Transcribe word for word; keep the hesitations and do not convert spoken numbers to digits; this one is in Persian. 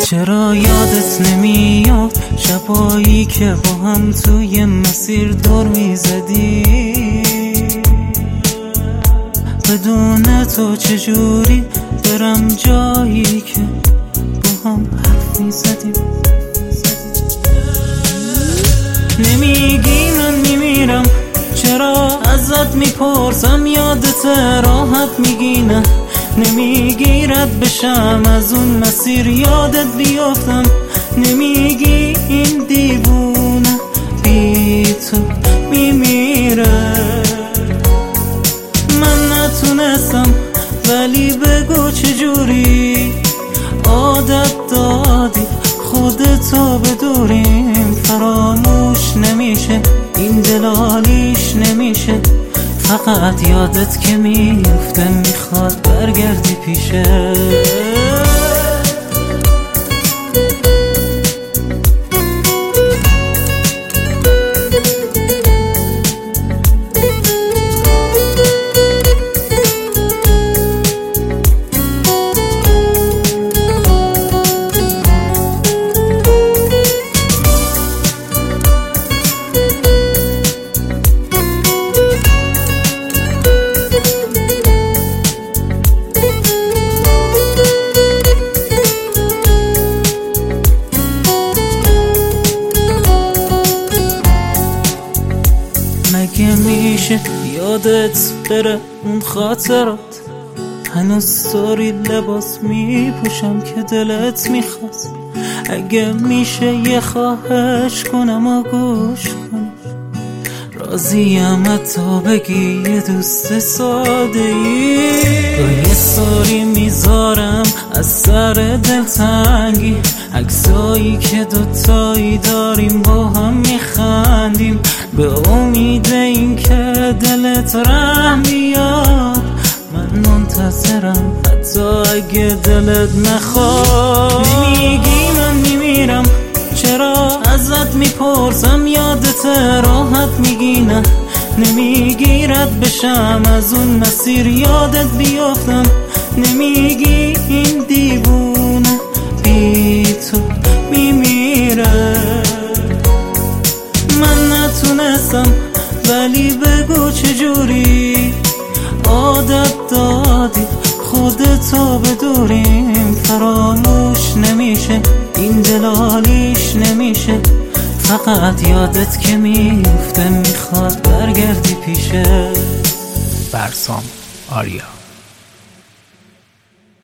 چرا یادت نمیاد شبایی که با هم توی مسیر دور میزدی؟ بدون تو چجوری برم جایی که با هم حرف میزدیم؟ نمیگی من میمیرم، چرا ازت میپرسم یادت راحت میگی نه؟ نمیگی رد بشم از اون مسیر یادت بیافتم؟ نمیگی این دیوونه بی تو میمیره؟ من نتونستم ولی بگو چجوری عادت دادی خودتو بدوریم؟ فراموش نمیشه این دلالیش نمیشه، فقط یادت که میفته میخواد برگردی پیشه. مگه میشه یادت بره اون خاطرات؟ هنوز طوری لباس میپوشم که دلت میخواست. اگه میشه یه خواهش کنم و گوش کنی، راضیم حتی بگی یه دوست ساده ای. با یه ساری میذارم از سر دلتنگی، عکسایی که دوتایی داریم با هم میخندیم، به امید این که دلت رحم بیاد. من منتظرم حتی اگه دلت نخواد. نمیگی من میمیرم، چرا ازت میپرسم یادت راحت میگی نه؟ نمیگی رد بشم از اون مسیر یادت بیافتم؟ نمیگی این دیوونه بی تو میمیره؟ من نتونستم ولی بگو چجوری عادت دادی خودتو بدوریم؟ فراموش نمیشه این دلالیش نمیشه، فقط یادت که میفته میخواد برگردی پیشه. برسام آریا.